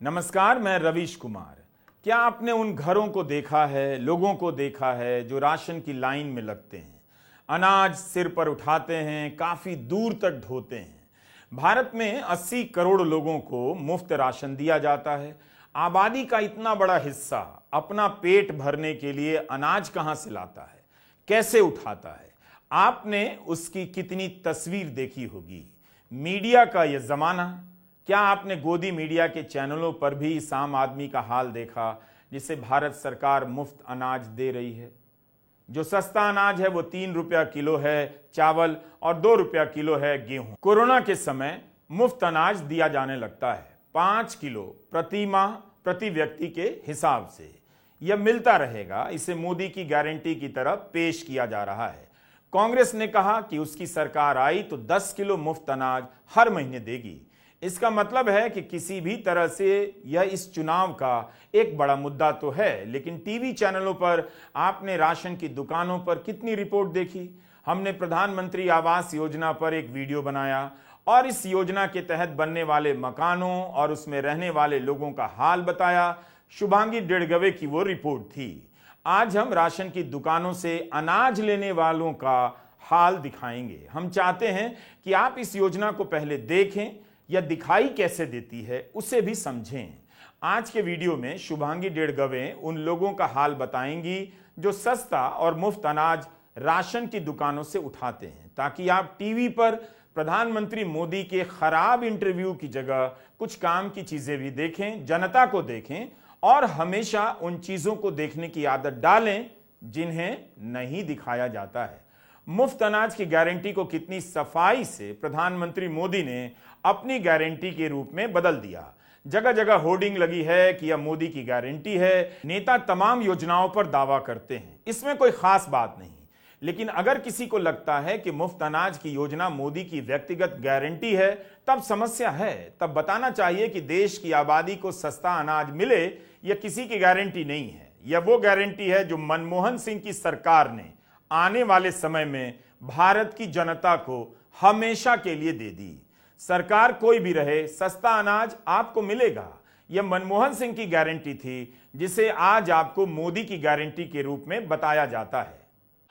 नमस्कार, मैं रवीश कुमार। क्या आपने उन घरों को देखा है, लोगों को देखा है जो राशन की लाइन में लगते हैं, अनाज सिर पर उठाते हैं, काफी दूर तक ढोते हैं। भारत में 80 करोड़ लोगों को मुफ्त राशन दिया जाता है। आबादी का इतना बड़ा हिस्सा अपना पेट भरने के लिए अनाज कहां से लाता है, कैसे उठाता है? आपने उसकी कितनी तस्वीर देखी होगी। मीडिया का यह जमाना, क्या आपने गोदी मीडिया के चैनलों पर भी इस आम आदमी का हाल देखा जिसे भारत सरकार मुफ्त अनाज दे रही है? जो सस्ता अनाज है वो 3 रुपया किलो है चावल और 2 रुपया किलो है गेहूं। कोरोना के समय मुफ्त अनाज दिया जाने लगता है 5 किलो प्रति माह प्रति व्यक्ति के हिसाब से। यह मिलता रहेगा, इसे मोदी की गारंटी की तरह पेश किया जा रहा है। कांग्रेस ने कहा कि उसकी सरकार आई तो 10 किलो मुफ्त अनाज हर महीने देगी। इसका मतलब है कि किसी भी तरह से यह इस चुनाव का एक बड़ा मुद्दा तो है, लेकिन टीवी चैनलों पर आपने राशन की दुकानों पर कितनी रिपोर्ट देखी? हमने प्रधानमंत्री आवास योजना पर एक वीडियो बनाया और इस योजना के तहत बनने वाले मकानों और उसमें रहने वाले लोगों का हाल बताया। शुभांगी डेढ़गवे की वो रिपोर्ट थी। आज हम राशन की दुकानों से अनाज लेने वालों का हाल दिखाएंगे। हम चाहते हैं कि आप इस योजना को पहले देखें, यह दिखाई कैसे देती है उसे भी समझें। आज के वीडियो में शुभांगी डेढ़गवे उन लोगों का हाल बताएंगी जो सस्ता और मुफ्त अनाज राशन की दुकानों से उठाते हैं, ताकि आप टीवी पर प्रधानमंत्री मोदी के खराब इंटरव्यू की जगह कुछ काम की चीजें भी देखें, जनता को देखें और हमेशा उन चीजों को देखने की आदत डालें जिन्हें नहीं दिखाया जाता है। मुफ्त अनाज की गारंटी को कितनी सफाई से प्रधानमंत्री मोदी ने अपनी गारंटी के रूप में बदल दिया। जगह जगह होर्डिंग लगी है कि यह मोदी की गारंटी है। नेता तमाम योजनाओं पर दावा करते हैं, इसमें कोई खास बात नहीं। लेकिन अगर किसी को लगता है कि मुफ्त अनाज की योजना मोदी की व्यक्तिगत गारंटी है, तब समस्या है। तब बताना चाहिए कि देश की आबादी को सस्ता अनाज मिले यह किसी की गारंटी नहीं है। यह वो गारंटी है जो मनमोहन सिंह की सरकार ने आने वाले समय में भारत की जनता को हमेशा के लिए दे दी। सरकार कोई भी रहे, सस्ता अनाज आपको मिलेगा। यह मनमोहन सिंह की गारंटी थी, जिसे आज आपको मोदी की गारंटी के रूप में बताया जाता है।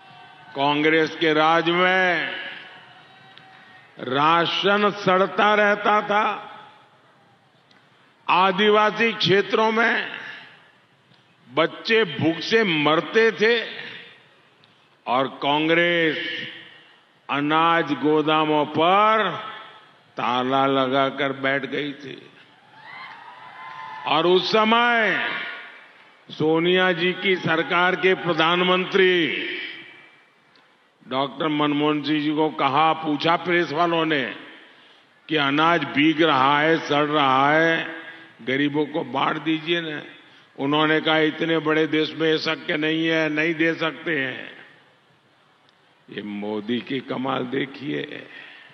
कांग्रेस के राज में राशन सड़ता रहता था। आदिवासी क्षेत्रों में बच्चे भूख से मरते थे और कांग्रेस अनाज गोदामों पर ताला लगाकर बैठ गई थी। और उस समय सोनिया जी की सरकार के प्रधानमंत्री डॉक्टर मनमोहन सिंह जी को पूछा प्रेस वालों ने कि अनाज भीग रहा है, सड़ रहा है, गरीबों को बांट दीजिए ना। उन्होंने कहा इतने बड़े देश में ये शक्य नहीं है, नहीं दे सकते हैं। ये मोदी की कमाल देखिए।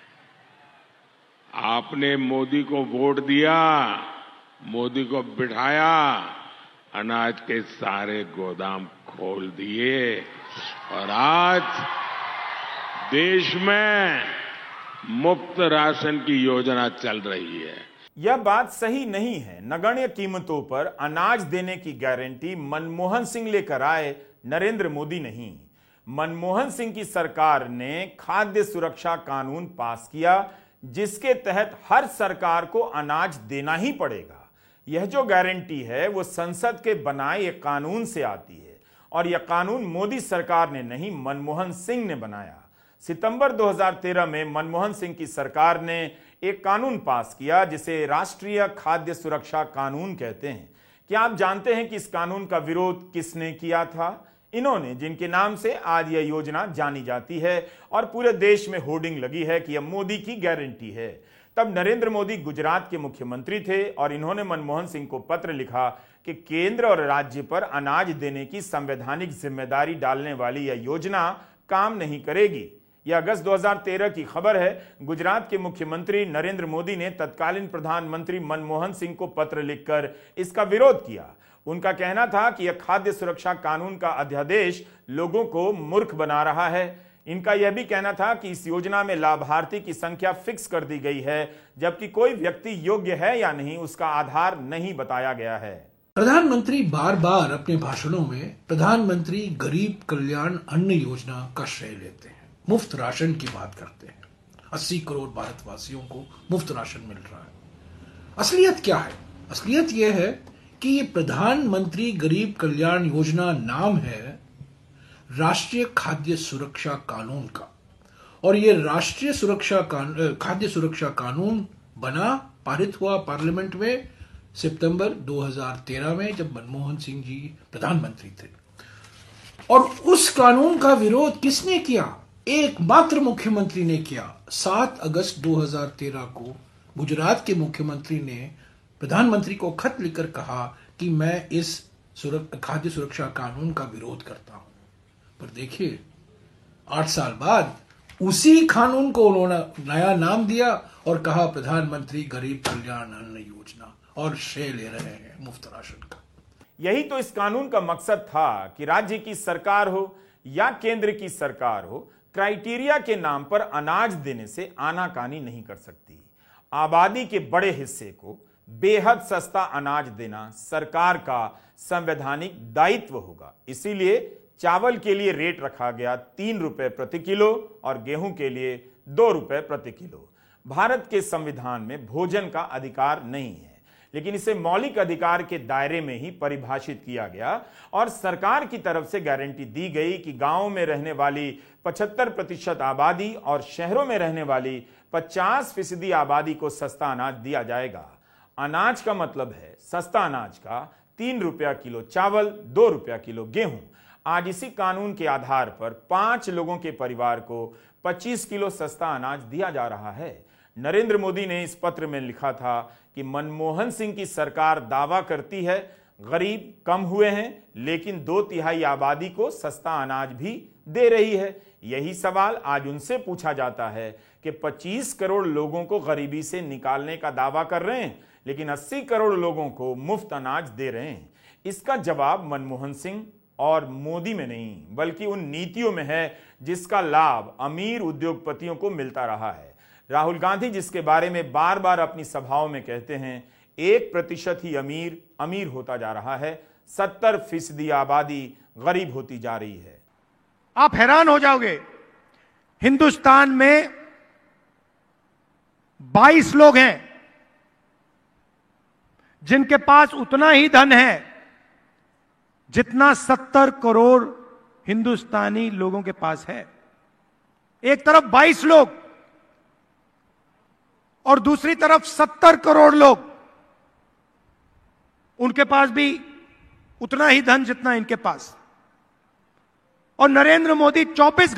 आपने मोदी को वोट दिया, मोदी को बिठाया, अनाज के सारे गोदाम खोल दिए और आज देश में मुफ्त राशन की योजना चल रही है। यह बात सही नहीं है। नगण्य कीमतों पर अनाज देने की गारंटी मनमोहन सिंह लेकर आए, नरेंद्र मोदी नहीं। मनमोहन सिंह की सरकार ने खाद्य सुरक्षा कानून पास किया, जिसके तहत हर सरकार को अनाज देना ही पड़ेगा। यह जो गारंटी है वो संसद के बनाए एक कानून से आती है और यह कानून मोदी सरकार ने नहीं, मनमोहन सिंह ने बनाया। सितंबर 2013 में मनमोहन सिंह की सरकार ने एक कानून पास किया जिसे राष्ट्रीय खाद्य सुरक्षा कानून कहते हैं। क्या आप जानते हैं कि इस कानून का विरोध किसने किया था? इन्होंने, जिनके नाम से आज यह योजना जानी जाती है और पूरे देश में होर्डिंग लगी है कि यह मोदी की गारंटी है। तब नरेंद्र मोदी गुजरात के मुख्यमंत्री थे और इन्होंने मनमोहन सिंह को पत्र लिखा कि केंद्र और राज्य पर अनाज देने की संवैधानिक जिम्मेदारी डालने वाली यह योजना काम नहीं करेगी। यह अगस्त 2013 की खबर है। गुजरात के मुख्यमंत्री नरेंद्र मोदी ने तत्कालीन प्रधानमंत्री मनमोहन सिंह को पत्र लिखकर इसका विरोध किया। उनका कहना था कि यह खाद्य सुरक्षा कानून का अध्यादेश लोगों को मूर्ख बना रहा है। इनका यह भी कहना था कि इस योजना में लाभार्थी की संख्या फिक्स कर दी गई है, जबकि कोई व्यक्ति योग्य है या नहीं उसका आधार नहीं बताया गया है। प्रधानमंत्री बार बार अपने भाषणों में प्रधानमंत्री गरीब कल्याण अन्न योजना का श्रेय लेते हैं, मुफ्त राशन की बात करते हैं। 80 करोड़ भारतवासियों को मुफ्त राशन मिल रहा है। असलियत क्या है? असलियत यह है कि ये प्रधानमंत्री गरीब कल्याण योजना नाम है राष्ट्रीय खाद्य सुरक्षा कानून का, और ये राष्ट्रीय खाद्य सुरक्षा कानून बना, पारित हुआ पार्लियामेंट में सितंबर 2013 में, जब मनमोहन सिंह जी प्रधानमंत्री थे। और उस कानून का विरोध किसने किया? एकमात्र मुख्यमंत्री ने किया। 7 अगस्त 2013 को गुजरात के मुख्यमंत्री ने प्रधानमंत्री को खत लिखकर कहा कि मैं इस खाद्य सुरक्षा कानून का विरोध करता हूं। पर देखिए, 8 साल बाद उसी कानून को उन्होंने नया नाम दिया और कहा प्रधानमंत्री गरीब कल्याण अन्न योजना, और श्रेय ले रहे हैं मुफ्त राशन का। यही तो इस कानून का मकसद था कि राज्य की सरकार हो या केंद्र की सरकार हो, क्राइटेरिया के नाम पर अनाज देने से आनाकानी नहीं कर सकती। आबादी के बड़े हिस्से को बेहद सस्ता अनाज देना सरकार का संवैधानिक दायित्व होगा। इसीलिए चावल के लिए रेट रखा गया 3 रुपए प्रति किलो और गेहूं के लिए 2 रुपए प्रति किलो। भारत के संविधान में भोजन का अधिकार नहीं है, लेकिन इसे मौलिक अधिकार के दायरे में ही परिभाषित किया गया और सरकार की तरफ से गारंटी दी गई कि गांवों में रहने वाली 75% आबादी और शहरों में रहने वाली 50% आबादी को सस्ता अनाज दिया जाएगा। अनाज का मतलब है सस्ता अनाज का 3 रुपया किलो चावल, 2 रुपया किलो गेहूं। आज इसी कानून के आधार पर 5 लोगों के परिवार को 25 किलो सस्ता अनाज दिया जा रहा है। नरेंद्र मोदी ने इस पत्र में लिखा था कि मनमोहन सिंह की सरकार दावा करती है गरीब कम हुए हैं, लेकिन 2/3 आबादी को सस्ता अनाज भी दे रही है। यही सवाल आज उनसे पूछा जाता है कि 25 करोड़ लोगों को गरीबी से निकालने का दावा कर रहे हैं, लेकिन 80 करोड़ लोगों को मुफ्त अनाज दे रहे हैं। इसका जवाब मनमोहन सिंह और मोदी में नहीं, बल्कि उन नीतियों में है जिसका लाभ अमीर उद्योगपतियों को मिलता रहा है। राहुल गांधी जिसके बारे में बार बार अपनी सभाओं में कहते हैं 1% ही अमीर होता जा रहा है, 70% आबादी गरीब होती जा रही है। आप हैरान हो जाओगे, हिंदुस्तान में 22 लोग हैं जिनके पास उतना ही धन है जितना 70 करोड़ हिंदुस्तानी लोगों के पास है। एक तरफ 22 लोग और दूसरी तरफ 70 करोड़ लोग, उनके पास भी उतना ही धन जितना इनके पास। और नरेंद्र मोदी 24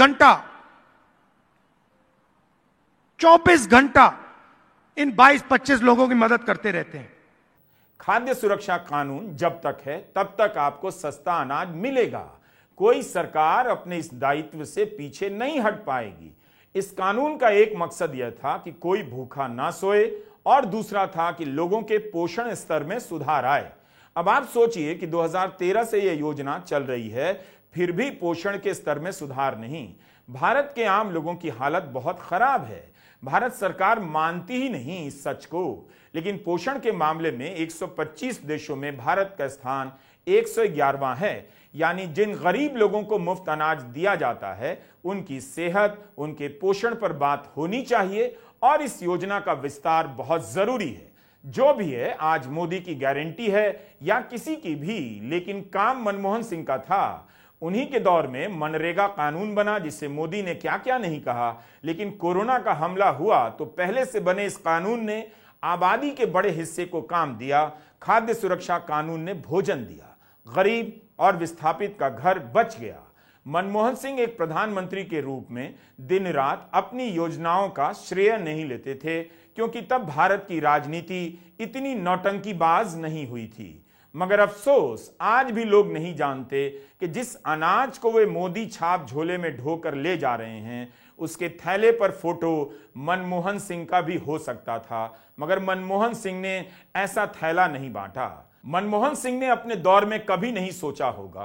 घंटा इन 22-25 लोगों की मदद करते रहते हैं। खाद्य सुरक्षा कानून जब तक है तब तक आपको सस्ता अनाज मिलेगा। कोई सरकार अपने इस दायित्व से पीछे नहीं हट पाएगी। इस कानून का एक मकसद यह था कि कोई भूखा ना सोए और दूसरा था कि लोगों के पोषण स्तर में सुधार आए। अब आप सोचिए कि 2013 से यह योजना चल रही है, फिर भी पोषण के स्तर में सुधार नहीं। भारत के आम लोगों की हालत बहुत खराब है। भारत सरकार मानती ही नहीं इस सच को, लेकिन पोषण के मामले में 125 देशों में भारत का स्थान 111वां है। यानी जिन गरीब लोगों को मुफ्त अनाज दिया जाता है उनकी सेहत, उनके पोषण पर बात होनी चाहिए और इस योजना का विस्तार बहुत जरूरी है। जो भी है, आज मोदी की गारंटी है या किसी की भी, लेकिन काम मनमोहन सिंह का था। उन्हीं के दौर में मनरेगा कानून बना, जिसे मोदी ने क्या क्या नहीं कहा, लेकिन कोरोना का हमला हुआ तो पहले से बने इस कानून ने आबादी के बड़े हिस्से को काम दिया। खाद्य सुरक्षा कानून ने भोजन दिया, गरीब और विस्थापित का घर बच गया। मनमोहन सिंह एक प्रधानमंत्री के रूप में दिन रात अपनी योजनाओं का श्रेय नहीं लेते थे, क्योंकि तब भारत की राजनीति इतनी नौटंकीबाज नहीं हुई थी। मगर अफसोस, आज भी लोग नहीं जानते कि जिस अनाज को वे मोदी छाप झोले में ढोकर ले जा रहे हैं, उसके थैले पर फोटो मनमोहन सिंह का भी हो सकता था, मगर मनमोहन सिंह ने ऐसा थैला नहीं बांटा। मनमोहन सिंह ने अपने दौर में कभी नहीं सोचा होगा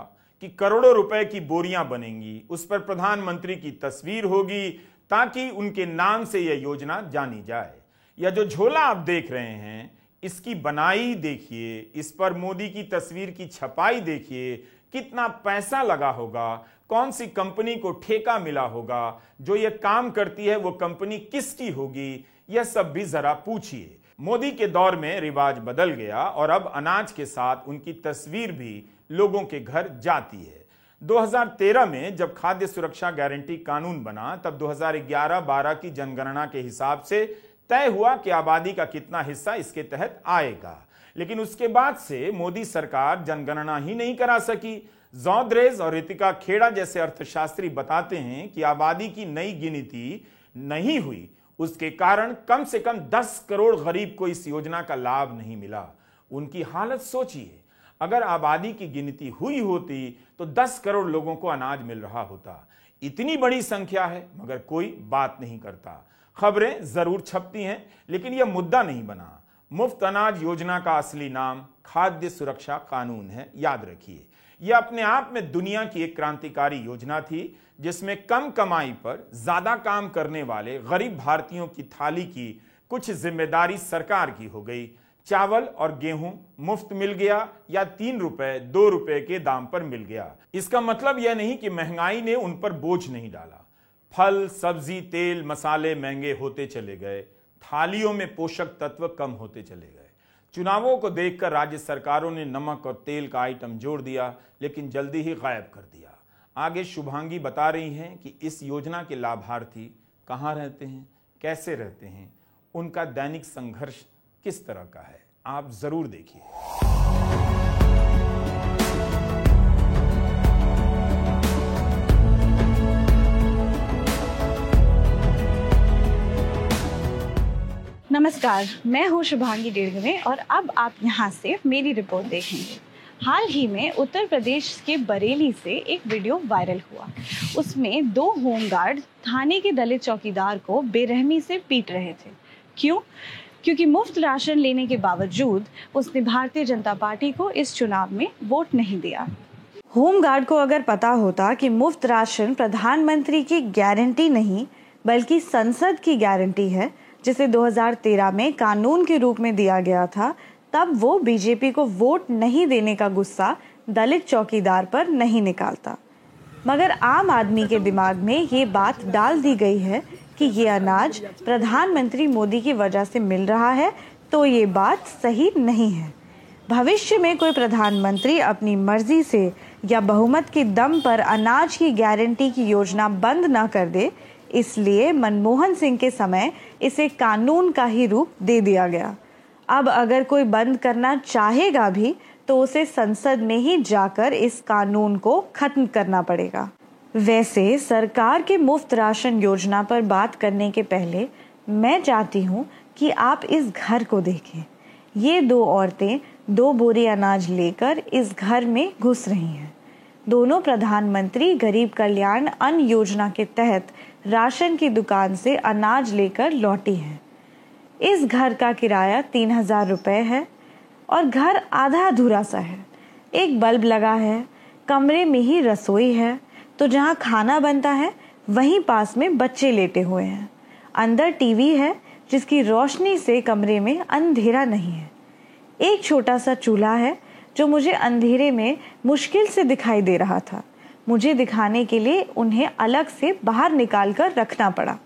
कि करोड़ों रुपए की बोरियां बनेंगी, उस पर प्रधानमंत्री की तस्वीर होगी ताकि उनके नाम से यह योजना जानी जाए। या जो झोला आप देख रहे हैं, इसकी बनाई देखिए, इस पर मोदी की तस्वीर की छपाई देखिए, कितना पैसा लगा होगा, कौन सी कंपनी को ठेका मिला होगा, जो यह काम करती है वो कंपनी किसकी होगी, यह सब भी जरा पूछिए। मोदी के दौर में रिवाज बदल गया और अब अनाज के साथ उनकी तस्वीर भी लोगों के घर जाती है। 2013 में जब खाद्य सुरक्षा गारंटी कानून बना, तब 2011-12 की जनगणना के हिसाब से तय हुआ कि आबादी का कितना हिस्सा इसके तहत आएगा। लेकिन उसके बाद से मोदी सरकार जनगणना ही नहीं करा सकी। जॉर्ज और रितिका खेड़ा जैसे अर्थशास्त्री बताते हैं कि आबादी की नई गिनती नहीं हुई, उसके कारण कम से कम 10 करोड़ गरीब को इस योजना का लाभ नहीं मिला। उनकी हालत सोचिए, अगर आबादी की गिनती हुई होती तो 10 करोड़ लोगों को अनाज मिल रहा होता। इतनी बड़ी संख्या है मगर कोई बात नहीं करता। खबरें जरूर छपती हैं लेकिन यह मुद्दा नहीं बना। मुफ्त अनाज योजना का असली नाम खाद्य सुरक्षा कानून है, याद रखिए। यह अपने आप में दुनिया की एक क्रांतिकारी योजना थी, जिसमें कम कमाई पर ज्यादा काम करने वाले गरीब भारतीयों की थाली की कुछ जिम्मेदारी सरकार की हो गई। चावल और गेहूं मुफ्त मिल गया या 3 रुपए 2 रुपए के दाम पर मिल गया। इसका मतलब यह नहीं कि महंगाई ने उन पर बोझ नहीं डाला। फल, सब्जी, तेल, मसाले महंगे होते चले गए, थालियों में पोषक तत्व कम होते चले गए। चुनावों को देखकर राज्य सरकारों ने नमक और तेल का आइटम जोड़ दिया, लेकिन जल्दी ही गायब कर दिया। आगे शुभांगी बता रही हैं कि इस योजना के लाभार्थी कहाँ रहते हैं, कैसे रहते हैं, उनका दैनिक संघर्ष किस तरह का है, आप जरूर देखिए। नमस्कार, मैं हूँ शुभांगी डेढ़गवे और अब आप यहाँ से मेरी रिपोर्ट देखेंगे। हाल ही में उत्तर प्रदेश के बरेली से एक वीडियो वायरल हुआ। उसमें 2 होमगार्ड थाने के दलित चौकीदार को बेरहमी से पीट रहे थे। क्यों? क्योंकि मुफ्त राशन लेने के बावजूद उसने भारतीय जनता पार्टी को इस चुनाव में वोट नहीं दिया। होमगार्ड को अगर पता होता कि मुफ्त राशन प्रधानमंत्री की गारंटी नहीं बल्कि संसद की गारंटी है, जिसे 2013 में कानून के रूप में दिया गया था, तब वो बीजेपी को वोट नहीं देने का गुस्सा दलित चौकीदार पर नहीं निकालता। मगर आम आदमी के दिमाग में ये बात डाल दी गई है कि ये अनाज प्रधानमंत्री मोदी की वजह से मिल रहा है, तो ये बात सही नहीं है। भविष्य में कोई प्रधानमंत्री अपनी मर्जी से या बहुमत के दम पर अनाज की गारंटी की योजना बंद ना कर दे, इसलिए मनमोहन सिंह के समय इसे कानून का ही रूप दे दिया गया। अब अगर कोई बंद करना चाहेगा भी तो उसे संसद में ही जाकर इस कानून को खत्म करना पड़ेगा। वैसे सरकार के मुफ्त राशन योजना पर बात करने के पहले मैं चाहती हूँ कि आप इस घर को देखें। ये 2 औरतें 2 बोरी अनाज लेकर इस घर में घुस रही हैं। दोनों प्रधानमंत्री गरीब कल्याण अन्न योजना के तहत राशन की दुकान से अनाज लेकर लौटी हैं। इस घर का किराया 3000 रुपये है और घर आधा अधूरा सा है। एक बल्ब लगा है, कमरे में ही रसोई है, तो जहाँ खाना बनता है वहीं पास में बच्चे लेटे हुए हैं। अंदर टीवी है जिसकी रोशनी से कमरे में अंधेरा नहीं है। एक छोटा सा चूल्हा है जो मुझे अंधेरे में मुश्किल से दिखाई दे रहा था। मुझे दिखाने के लिए उन्हें अलग से बाहर निकाल कर रखना पड़ा।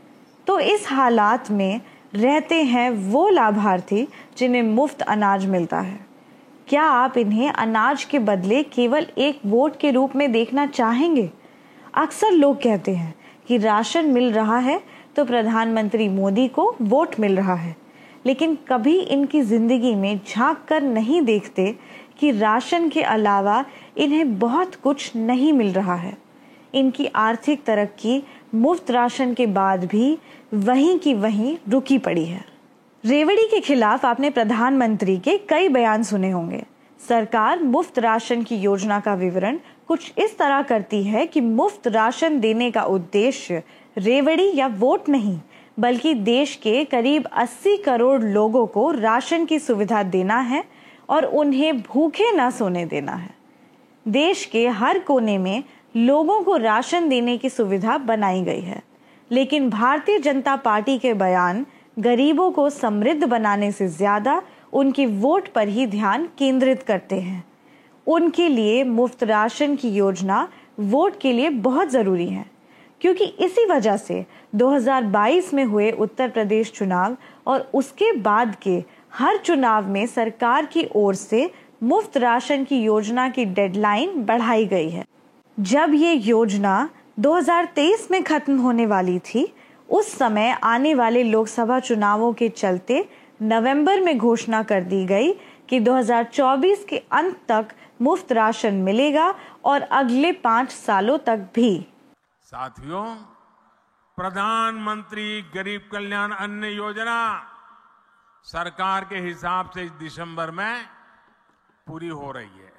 तो इस हालात में रहते हैं वो लाभार्थी जिन्हें मुफ्त अनाज मिलता है। क्या आप इन्हें अनाज के बदले केवल एक वोट के रूप में देखना चाहेंगे? अक्सर लोग कहते हैं कि राशन मिल रहा है तो प्रधानमंत्री मोदी को वोट मिल रहा है, लेकिन कभी इनकी जिंदगी में झांक कर नहीं देखते कि राशन के अलावा इन्हें बहुत कुछ नहीं मिल रहा है। इनकी आर्थिक तरक्की मुफ्त राशन के बाद भी वहीं की वहीं रुकी पड़ी है। रेवड़ी के खिलाफ आपने प्रधानमंत्री के कई बयान सुने होंगे। सरकार मुफ्त राशन की योजना का विवरण कुछ इस तरह करती है कि मुफ्त राशन देने का उद्देश्य रेवड़ी या वोट नहीं, बल्कि देश के करीब 80 करोड़ लोगों को राशन की सुविधा देना है और उन्हें भूखे ना सोने देना है। देश के हर कोने में लोगों को राशन देने की सुविधा बनाई गई है, लेकिन भारतीय जनता पार्टी के बयान गरीबों को समृद्ध बनाने से ज्यादा उनकी वोट पर ही ध्यान केंद्रित करते हैं। उनके लिए मुफ्त राशन की योजना वोट के लिए बहुत जरूरी है, क्योंकि इसी वजह से 2022 में हुए उत्तर प्रदेश चुनाव और उसके बाद के हर चुनाव में सरकार की ओर से मुफ्त राशन की योजना की डेडलाइन बढ़ाई गई है। जब ये योजना 2023 में खत्म होने वाली थी, उस समय आने वाले लोकसभा चुनावों के चलते नवंबर में घोषणा कर दी गई कि 2024 के अंत तक मुफ्त राशन मिलेगा और अगले 5 सालों तक भी। साथियों, प्रधानमंत्री गरीब कल्याण अन्न योजना सरकार के हिसाब से इस दिसंबर में पूरी हो रही है,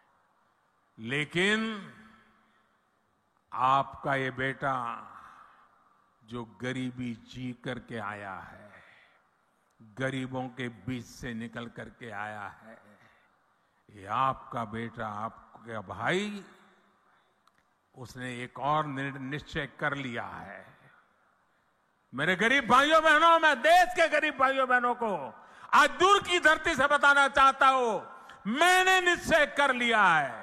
लेकिन आपका ये बेटा जो गरीबी जी करके आया है, गरीबों के बीच से निकल करके आया है, ये आपका बेटा, आपका भाई, उसने एक और निश्चय कर लिया है। मेरे गरीब भाइयों बहनों, मैं देश के गरीब भाइयों बहनों को आज दूर की धरती से बताना चाहता हूं, मैंने निश्चय कर लिया है,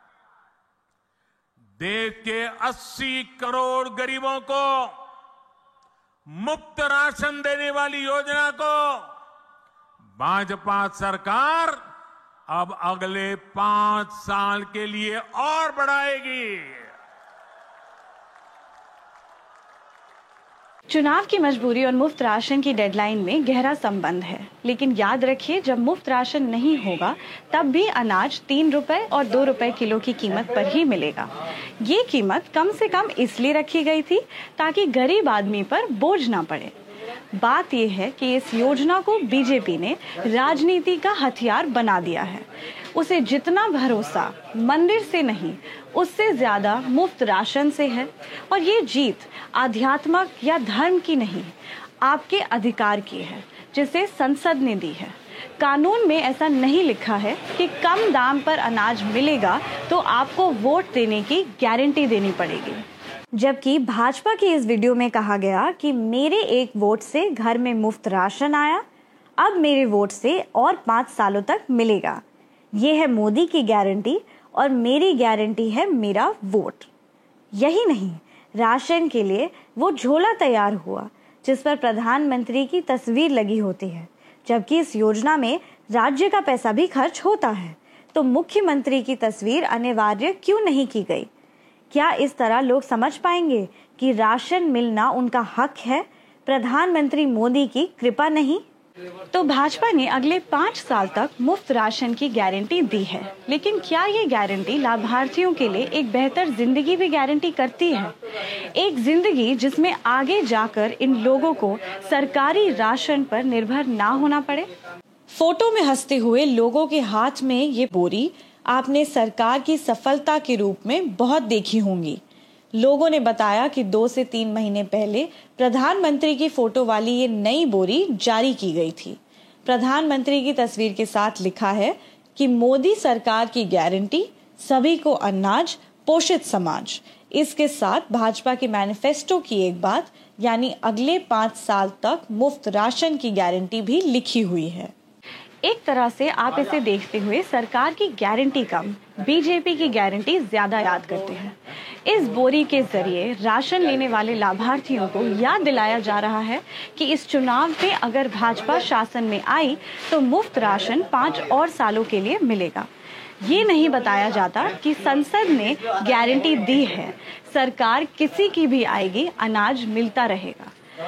देश के 80 करोड़ गरीबों को मुफ्त राशन देने वाली योजना को भाजपा सरकार अब अगले 5 साल के लिए और बढ़ाएगी। चुनाव की मजबूरी और मुफ्त राशन की डेडलाइन में गहरा संबंध है, लेकिन याद रखिए, जब मुफ्त राशन नहीं होगा तब भी अनाज 3 रुपए और 2 रुपए किलो की कीमत पर ही मिलेगा। ये कीमत कम से कम इसलिए रखी गई थी ताकि गरीब आदमी पर बोझ ना पड़े। बात यह है कि इस योजना को बीजेपी ने राजनीति का हथियार बना दिया है। उसे जितना भरोसा मंदिर से नहीं, उससे ज्यादा मुफ्त राशन से है। और ये जीत आध्यात्मिक या धर्म की नहीं, आपके अधिकार की है, जिसे संसद ने दी है। कानून में ऐसा नहीं लिखा है कि कम दाम पर अनाज मिलेगा तो आपको वोट देने की गारंटी देनी पड़ेगी। जबकि भाजपा की इस वीडियो में कहा गया कि मेरे एक वोट से घर में मुफ्त राशन आया, अब मेरे वोट से और 5 सालों तक मिलेगा। ये है मोदी की गारंटी और मेरी गारंटी है मेरा वोट। यही नहीं, राशन के लिए वो झोला तैयार हुआ जिस पर प्रधानमंत्री की तस्वीर लगी होती है। जबकि इस योजना में राज्य का पैसा भी खर्च होता है, तो मुख्यमंत्री की तस्वीर अनिवार्य क्यों नहीं की गई? क्या इस तरह लोग समझ पाएंगे कि राशन मिलना उनका हक है, प्रधानमंत्री मोदी की कृपा नहीं? तो भाजपा ने अगले 5 साल तक मुफ्त राशन की गारंटी दी है, लेकिन क्या ये गारंटी लाभार्थियों के लिए एक बेहतर जिंदगी भी गारंटी करती है? एक जिंदगी जिसमें आगे जाकर इन लोगों को सरकारी राशन पर निर्भर ना होना पड़े। फोटो में हंसते हुए लोगों के हाथ में ये बोरी आपने सरकार की सफलता के रूप में बहुत देखी होंगी। लोगों ने बताया कि 2 से 3 महीने पहले प्रधानमंत्री की फोटो वाली ये नई बोरी जारी की गई थी। प्रधानमंत्री की तस्वीर के साथ लिखा है कि मोदी सरकार की गारंटी, सभी को अनाज, पोषित समाज। इसके साथ भाजपा के मैनिफेस्टो की एक बात, यानी अगले 5 साल तक मुफ्त राशन की गारंटी भी लिखी हुई है। एक तरह से आप इसे देखते हुए सरकार की गारंटी कम, बीजेपी की गारंटी ज्यादा याद करते हैं। इस बोरी के जरिए राशन लेने वाले लाभार्थियों को याद दिलाया जा रहा है कि इस चुनाव में अगर भाजपा शासन में आई तो मुफ्त राशन 5 और सालों के लिए मिलेगा। ये नहीं बताया जाता कि संसद ने गारंटी दी है, सरकार किसी की भी आएगी, अनाज मिलता रहेगा।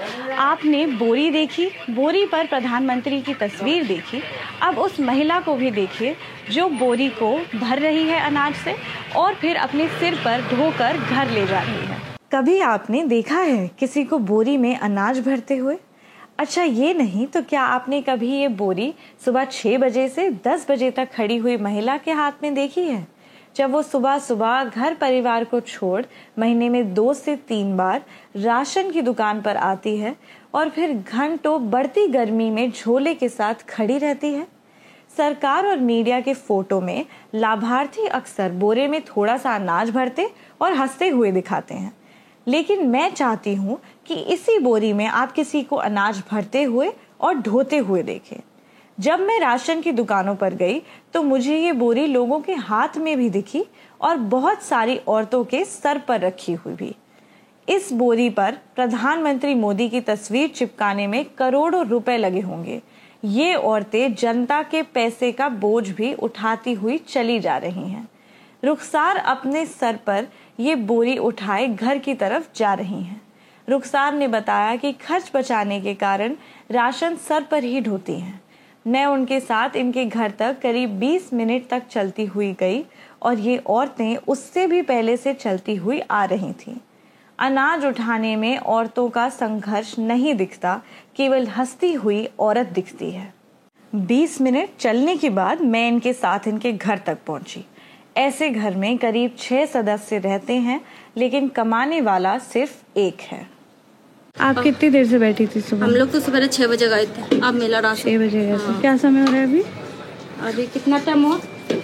आपने बोरी देखी, बोरी पर प्रधानमंत्री की तस्वीर देखी, अब उस महिला को भी देखिए जो बोरी को भर रही है अनाज से और फिर अपने सिर पर ढोकर घर ले जा रही है। कभी आपने देखा है किसी को बोरी में अनाज भरते हुए? अच्छा, ये नहीं तो क्या आपने कभी ये बोरी सुबह 6 बजे से 10 बजे तक खड़ी हुई महिला के हाथ में देखी है, जब वो सुबह सुबह घर परिवार को छोड़ महीने में 2 से 3 बार राशन की दुकान पर आती है और फिर घंटों बढ़ती गर्मी में झोले के साथ खड़ी रहती है? सरकार और मीडिया के फोटो में लाभार्थी अक्सर बोरे में थोड़ा सा अनाज भरते और हंसते हुए दिखाते हैं, लेकिन मैं चाहती हूँ कि इसी बोरी में आप किसी को अनाज भरते हुए और ढोते हुए देखें। जब मैं राशन की दुकानों पर गई तो मुझे ये बोरी लोगों के हाथ में भी दिखी और बहुत सारी औरतों के सर पर रखी हुई भी। इस बोरी पर प्रधानमंत्री मोदी की तस्वीर चिपकाने में करोड़ों रुपए लगे होंगे। ये औरतें जनता के पैसे का बोझ भी उठाती हुई चली जा रही हैं। रुखसार अपने सर पर ये बोरी उठाए घर की तरफ जा रही हैं। रुखसार ने बताया कि खर्च बचाने के कारण राशन सर पर ही ढोती हैं। मैं उनके साथ इनके घर तक करीब 20 मिनट तक चलती हुई गई और ये औरतें उससे भी पहले से चलती हुई आ रही थीं। अनाज उठाने में औरतों का संघर्ष नहीं दिखता, केवल हंसती हुई औरत दिखती है। 20 मिनट चलने के बाद मैं इनके साथ इनके घर तक पहुंची। ऐसे घर में करीब 6 सदस्य रहते हैं, लेकिन कमाने वाला सिर्फ एक है। आप कितनी देर से बैठी थी सुबह? हम लोग तो सुबह 6 बजे गए थे। अब मिला राशन 6 बजे गए थे। क्या समय हो रहा है अभी? अभी कितना टाइम हो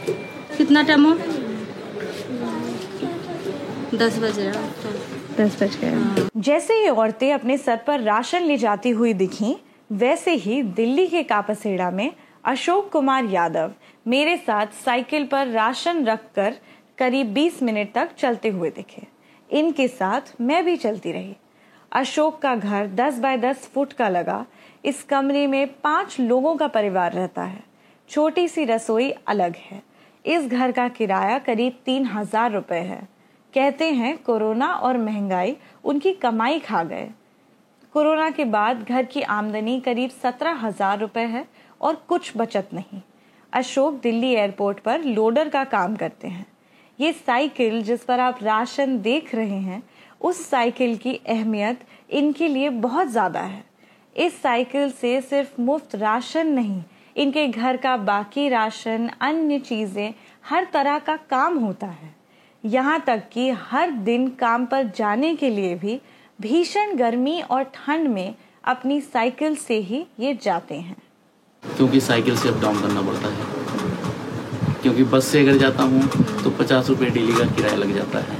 10 बज रहा है। 10 बज गए। जैसे ये औरतें अपने सर पर राशन ले जाती हुई दिखीं, वैसे ही दिल्ली के कापसेड़ा में अशोक कुमार यादव मेरे साथ साइकिल पर राशन रखकर करीब 20 मिनट तक चलते हुए दिखे। इनके साथ मैं भी चलती रही। अशोक का घर 10 बाय 10 फुट का लगा। इस कमरे में 5 लोगों का परिवार रहता है। छोटी सी रसोई अलग है। इस घर का किराया करीब 3000 रुपए है। कहते हैं कोरोना और महंगाई उनकी कमाई खा गए। कोरोना के बाद घर की आमदनी करीब 17,000 रुपए है और कुछ बचत नहीं। अशोक दिल्ली एयरपोर्ट पर लोडर का काम करते हैं। ये साइकिल जिस पर आप राशन देख रहे हैं, उस साइकिल की अहमियत इनके लिए बहुत ज़्यादा है। इस साइकिल से सिर्फ मुफ्त राशन नहीं, इनके घर का बाकी राशन, अन्य चीज़ें, हर तरह का काम होता है। यहाँ तक कि हर दिन काम पर जाने के लिए भी भीषण गर्मी और ठंड में अपनी साइकिल से ही ये जाते हैं। क्योंकि साइकिल से अप डाउन करना पड़ता है, क्योंकि बस से अगर जाता हूँ तो 50 रुपये डेली का किराया लग जाता है।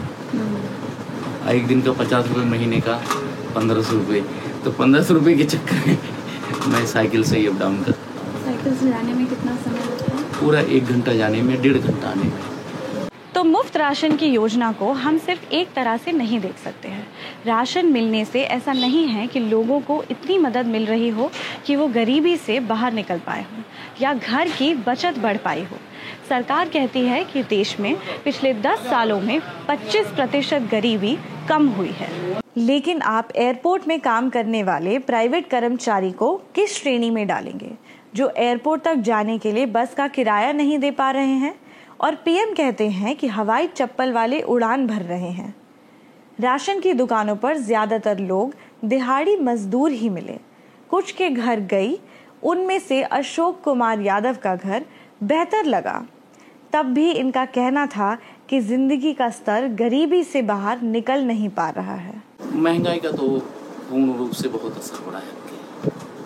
एक दिन का 50 रुपये, महीने का 1500 रुपये। तो 1500 रुपये के चक्कर में मैं साइकिल से ही अप डाउन करता हूँ। साइकिल से जाने में कितना समय लगता है? पूरा 1 घंटा जाने में, 1.5 घंटा आने में। तो मुफ्त राशन की योजना को हम सिर्फ एक तरह से नहीं देख सकते हैं। राशन मिलने से ऐसा नहीं है कि लोगों को इतनी मदद मिल रही हो कि वो गरीबी से बाहर निकल पाए हों या घर की बचत बढ़ पाई हो। सरकार कहती है कि देश में पिछले 10 सालों में 25% गरीबी कम हुई है। लेकिन आप एयरपोर्ट में काम करने वाले प्राइवेट कर्मचारी को किस श्रेणी में डालेंगे, जो एयरपोर्ट तक जाने के लिए बस का किराया नहीं दे पा रहे हैं? और पीएम कहते हैं कि हवाई चप्पल वाले उड़ान भर रहे हैं। राशन की दुकानों पर ज्यादातर लोग दिहाड़ी मजदूर ही मिले। कुछ के घर गई, उनमें से अशोक कुमार यादव का घर बेहतर लगा। तब भी इनका कहना था कि जिंदगी का स्तर गरीबी से बाहर निकल नहीं पा रहा है। महंगाई का तो पूर्ण रूप से बहुत असर पड़ा है।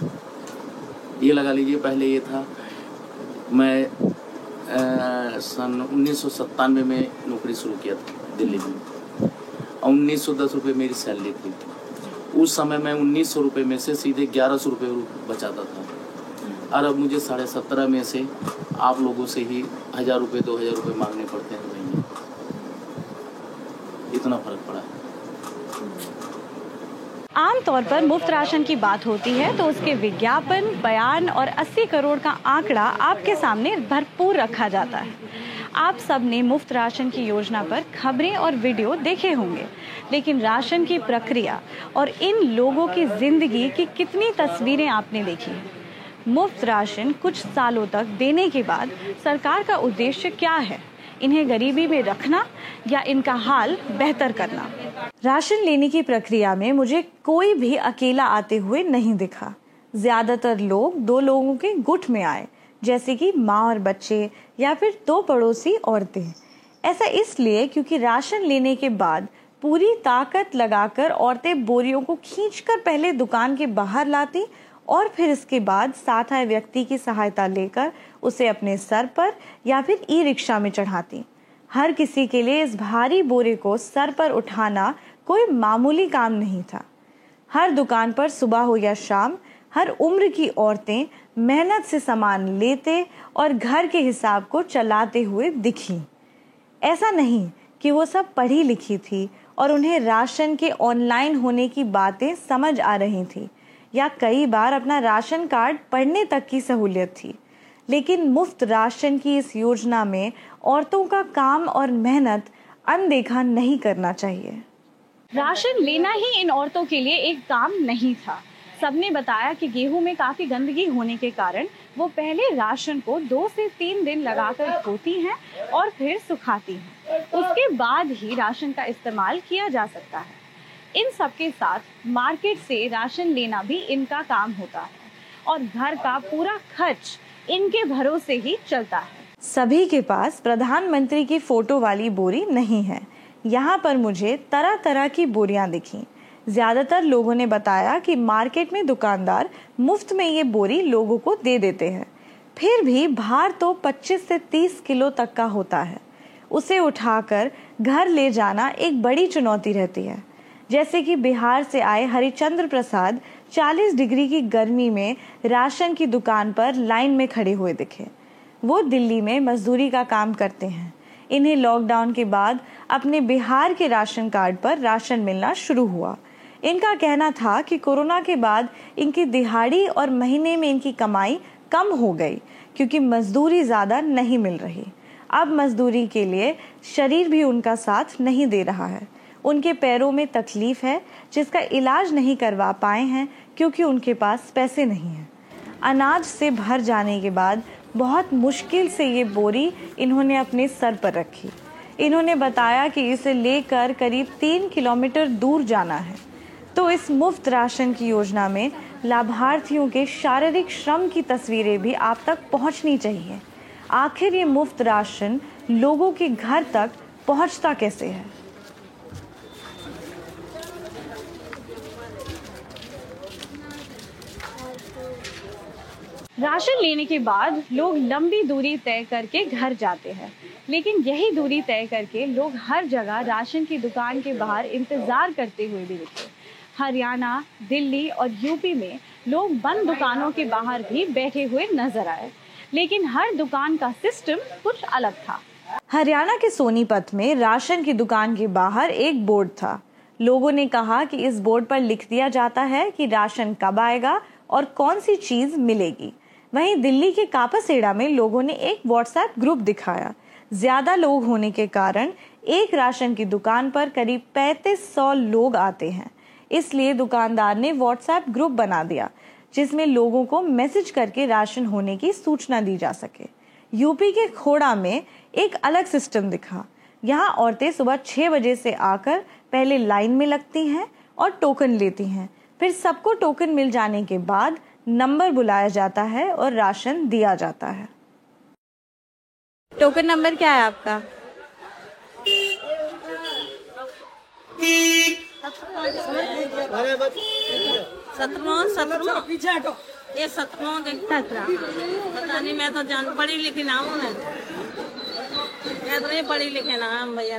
ये लगा लीजिए, पहले ये था, मैं सन 1997 में नौकरी शुरू किया था दिल्ली में, और 1910 रुपये मेरी सैलरी थी। उस समय मैं 1900 रुपये में से सीधे 1100 रुपये बचाता था, और अब मुझे 17.5 में से आप लोगों से ही 1000 रुपये 2000 रुपये मांगने पड़ते हैं महीने। इतना फर्क पड़ा है। आमतौर पर मुफ्त राशन की बात होती है तो उसके विज्ञापन, बयान और 80 करोड़ का आंकड़ा आपके सामने भरपूर रखा जाता है। आप सब ने मुफ्त राशन की योजना पर खबरें और वीडियो देखे होंगे, लेकिन राशन की प्रक्रिया और इन लोगों की जिंदगी की कितनी तस्वीरें आपने देखी हैं? मुफ्त राशन कुछ सालों तक देने के बाद सरकार का उद्देश्य क्या है? इन्हें गरीबी में रखना या इनका हाल बेहतर करना? राशन लेने की प्रक्रिया में मुझे कोई भी अकेला आते हुए नहीं दिखा। ज्यादातर लोग 2 लोगों के गुट में आए, जैसे कि माँ और बच्चे या फिर 2 पड़ोसी औरतें। ऐसा इसलिए क्योंकि राशन लेने के बाद पूरी ताकत लगाकर औरतें बोरियों को खींचकर पहले दुकान के बाहर लाती और फिर इसके बाद साथ आए व्यक्ति की सहायता लेकर उसे अपने सर पर या फिर ई-रिक्शा में चढ़ाती। हर किसी के लिए इस भारी बोरे को सर पर उठाना कोई मामूली काम नहीं था। हर दुकान पर सुबह हो या शाम हर उम्र की औरतें मेहनत से सामान लेते और घर के हिसाब को चलाते हुए दिखी। ऐसा नहीं कि वो सब पढ़ी लिखी थी और उन्हें राशन के ऑनलाइन होने की बातें समझ आ रही थी या कई बार अपना राशन कार्ड पढ़ने तक की सहूलियत थी, लेकिन मुफ्त राशन की इस योजना में औरतों का काम और मेहनत अनदेखा नहीं करना चाहिए। राशन लेना ही इन औरतों के लिए एक काम नहीं था। सबने बताया कि गेहूं में काफी गंदगी होने के कारण वो पहले राशन को 2 से 3 दिन लगाकर धोती हैं और फिर सुखाती हैं। उसके बाद ही राशन का इस्तेमाल किया जा सकता है। इन सबके साथ मार्केट से राशन लेना भी इनका काम होता है और घर का पूरा खर्च इनके भरोसे ही चलता है। सभी के पास प्रधानमंत्री की फोटो वाली बोरी नहीं है। यहाँ पर मुझे तरह तरह की बोरियां दिखी। ज्यादातर लोगों ने बताया कि मार्केट में दुकानदार मुफ्त में ये बोरी लोगों को दे देते हैं। फिर भी भार तो 25 से 30 किलो तक का होता है। उसे उठाकर घर ले जाना एक बड़ी चुनौती रहती है। जैसे कि बिहार से आए हरिचंद्र प्रसाद 40 डिग्री की गर्मी में राशन की दुकान पर लाइन में खड़े हुए दिखे। वो दिल्ली में मजदूरी का काम करते हैं। इन्हें लॉकडाउन के बाद अपने बिहार के राशन कार्ड पर राशन मिलना शुरू हुआ। इनका कहना था कि कोरोना के बाद इनकी दिहाड़ी और महीने में इनकी कमाई कम हो गई क्योंकि मजदूरी ज़्यादा नहीं मिल रही। अब मजदूरी के लिए शरीर भी उनका साथ नहीं दे रहा है। उनके पैरों में तकलीफ है जिसका इलाज नहीं करवा पाए हैं क्योंकि उनके पास पैसे नहीं हैं। अनाज से भर जाने के बाद बहुत मुश्किल से ये बोरी इन्होंने अपने सर पर रखी। इन्होंने बताया कि इसे लेकर करीब 3 किलोमीटर दूर जाना है। तो इस मुफ्त राशन की योजना में लाभार्थियों के शारीरिक श्रम की तस्वीरें भी आप तक पहुंचनी चाहिए। आखिर ये मुफ्त राशन लोगों के घर तक पहुंचता कैसे है? राशन लेने के बाद लोग लंबी दूरी तय करके घर जाते हैं, लेकिन यही दूरी तय करके लोग हर जगह राशन की दुकान के बाहर इंतजार करते हुए भी दिखे। हरियाणा, दिल्ली और यूपी में लोग बंद दुकानों के बाहर भी बैठे हुए नजर आए, लेकिन हर दुकान का सिस्टम कुछ अलग था। हरियाणा के सोनीपत में राशन की दुकान के बाहर एक बोर्ड था। लोगों ने कहा कि इस बोर्ड पर लिख दिया जाता है कि राशन कब आएगा और कौन सी चीज मिलेगी। वहीं दिल्ली के कापासेड़ा में लोगों ने एक व्हाट्सएप ग्रुप दिखाया। ज्यादा लोग होने के कारण एक राशन की दुकान पर करीब 3500 लोग आते हैं, इसलिए दुकानदार ने व्हाट्सएप ग्रुप बना दिया जिसमें लोगों को मैसेज करके राशन होने की सूचना दी जा सके। यूपी के खोड़ा में एक अलग सिस्टम दिखा। यहाँ औरतें सुबह 6 बजे से आकर पहले लाइन में लगती हैं और टोकन लेती हैं। फिर सबको टोकन मिल जाने के बाद नंबर बुलाया जाता है और राशन दिया जाता है। टोकन नंबर क्या है आपका? 17 पता नहीं, मैं तो जान पढ़ी लिखी ना हूँ। मैं तो नहीं पढ़ी लिखी ना भैया।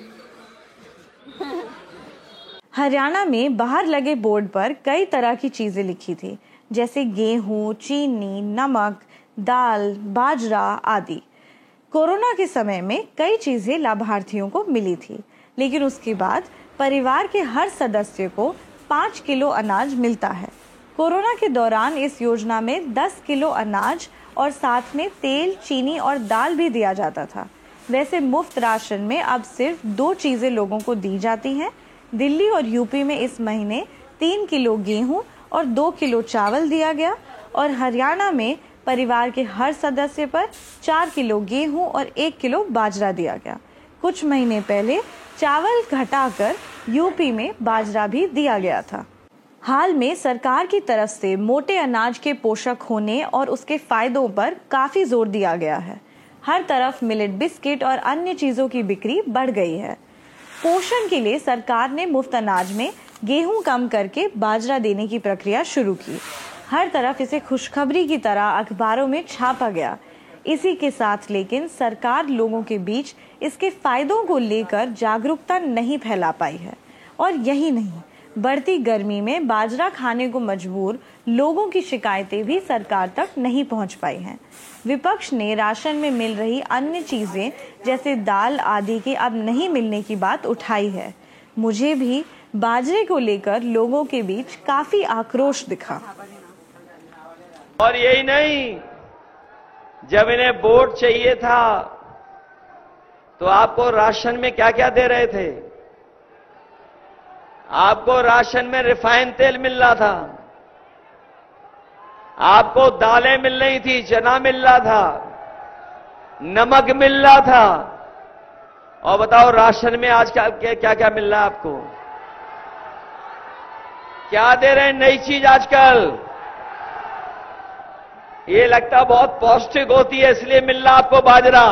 हरियाणा में बाहर लगे बोर्ड पर कई तरह की चीजें लिखी थी, जैसे गेहूं, चीनी, नमक, दाल, बाजरा आदि। कोरोना के समय में कई चीजें लाभार्थियों को मिली थी, लेकिन उसके बाद परिवार के हर सदस्य को 5 किलो अनाज मिलता है। कोरोना के दौरान इस योजना में 10 किलो अनाज और साथ में तेल, चीनी और दाल भी दिया जाता था। वैसे मुफ्त राशन में अब सिर्फ 2 चीजें लोगों को दी जाती हैं। दिल्ली और यूपी में इस महीने 3 किलो गेहूं और 2 किलो चावल दिया गया और हरियाणा में परिवार के हर सदस्य पर 4 किलो गेहूं और 1 किलो बाजरा दिया गया। कुछ महीने पहले चावल घटाकर यूपी में बाजरा भी दिया गया था। हाल में सरकार की तरफ से मोटे अनाज के पोषक होने और उसके फायदों पर काफी जोर दिया गया है। हर तरफ मिलेट बिस्किट और अन्य चीजों की बिक्री बढ़ गई है। पोषण के लिए सरकार ने मुफ्त अनाज में गेहूं कम करके बाजरा देने की प्रक्रिया शुरू की। हर तरफ इसे खुशखबरी की तरह अखबारों में छापा गया। इसी के साथ लेकिन सरकार लोगों के बीच इसके फायदों को लेकर जागरूकता नहीं फैला पाई है। और यही नहीं, बढ़ती गर्मी में बाजरा खाने को मजबूर लोगों की शिकायतें भी सरकार तक नहीं पहुंच पाई हैं। विपक्ष ने राशन में मिल रही अन्य चीजें जैसे दाल आदि के अब नहीं मिलने की बात उठाई है। मुझे भी बाजरे को लेकर लोगों के बीच काफी आक्रोश दिखा। और यही नहीं, जब इन्हें वोट चाहिए था तो आपको राशन में क्या क्या दे रहे थे? आपको राशन में रिफाइंड तेल मिल रहा था, आपको दालें मिल रही थी, चना मिल रहा था, नमक मिल रहा था। और बताओ राशन में आज क्या क्या मिल रहा है आपको? क्या दे रहे हैं नई चीज आजकल? ये लगता बहुत पौष्टिक होती है इसलिए मिल रहा आपको बाजरा।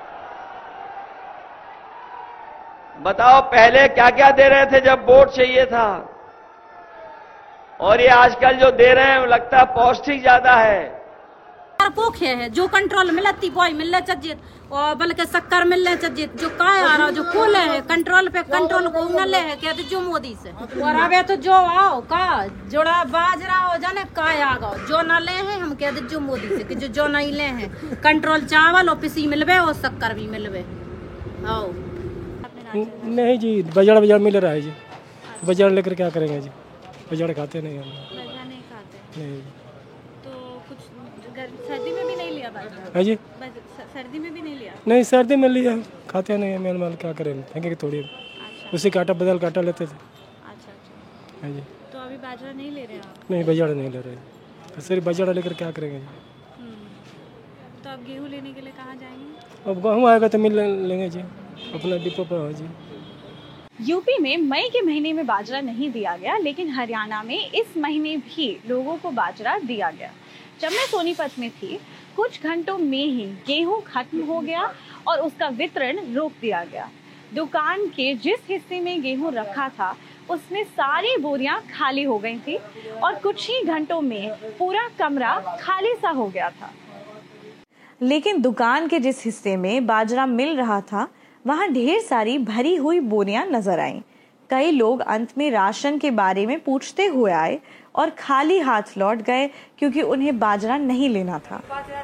बताओ पहले क्या क्या दे रहे थे जब वोट चाहिए था, और ये आजकल जो दे रहे हैं वो लगता है पौष्टिक ज्यादा है। पोखे है जो कंट्रोल मिला बॉय मिल रहा चज्जित, और बल्कि शक्कर मिल रहे चज्जित, जो काय आ रहा जो खोले है कंट्रोल पे, कंट्रोल को उंगले है कहते जो मोदी से। और अब तो जो आओ का जोड़ा बाजरा हो जाने काय आ गो, जो न ले हैं हम कहते जो मोदी से कि जो नहीं ले हैं कंट्रोल चावल और पिसी मिलवे और शक्कर भी मिलवे। आओ नहीं जी, बाजार मिल रहा है जी, बाजार लेकर क्या करेंगे जी? बाजार खाते नहीं हम। नहीं खाते नहीं। तो कुछ सर्दी में भी नहीं लिया बाजरा? है जी, सर्दी में भी नहीं लिया? नहीं, सर्दी में लिया, खाते नहीं मेल माल, क्या करें, फेंकेंगे थोड़ी। अच्छा। उसी का आटा बदल का आटा लेते थे। अच्छा। है जी। तो अभी बाजरा नहीं ले रहे आप? नहीं, बाजार नहीं ले रहे, तो सिर्फ बाजार लेकर क्या करेंगे जी? तो अब गेहूँ लेने के लिए कहाँ जाएंगे? अब गेहूँ आएगा तो मिल लेंगे जी, अपना डिपो पर। जी। यूपी में मई के महीने में बाजरा नहीं दिया गया, लेकिन हरियाणा में इस महीने भी लोगों को बाजरा दिया गया। जब मैं सोनीपत में थी, कुछ घंटों में ही गेहूं खत्म हो गया और उसका वितरण रोक दिया गया। दुकान के जिस हिस्से में गेहूं रखा था उसमें सारी बोरियां खाली हो गई थी और कुछ ही घंटों में पूरा कमरा खाली सा हो गया था। लेकिन दुकान के जिस हिस्से में बाजरा मिल रहा था वहां ढेर सारी भरी हुई बोरियां नजर आईं। कई लोग अंत में राशन के बारे में पूछते हुए आए और खाली हाथ लौट गए क्योंकि उन्हें बाजरा नहीं लेना था।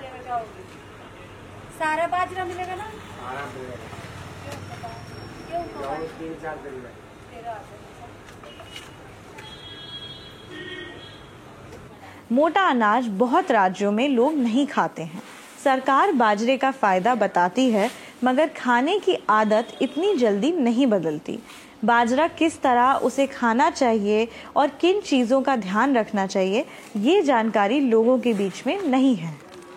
सारा बाजरा मिलेगा ना? मोटा अनाज बहुत राज्यों में लोग नहीं खाते हैं। सरकार बाजरे का फायदा बताती है, मगर खाने की आदत इतनी जल्दी नहीं बदलती। बाजरा किस तरह उसे खाना चाहिए और किन चीज़ों का ध्यान रखना चाहिए, ये जानकारी लोगों के बीच में नहीं है।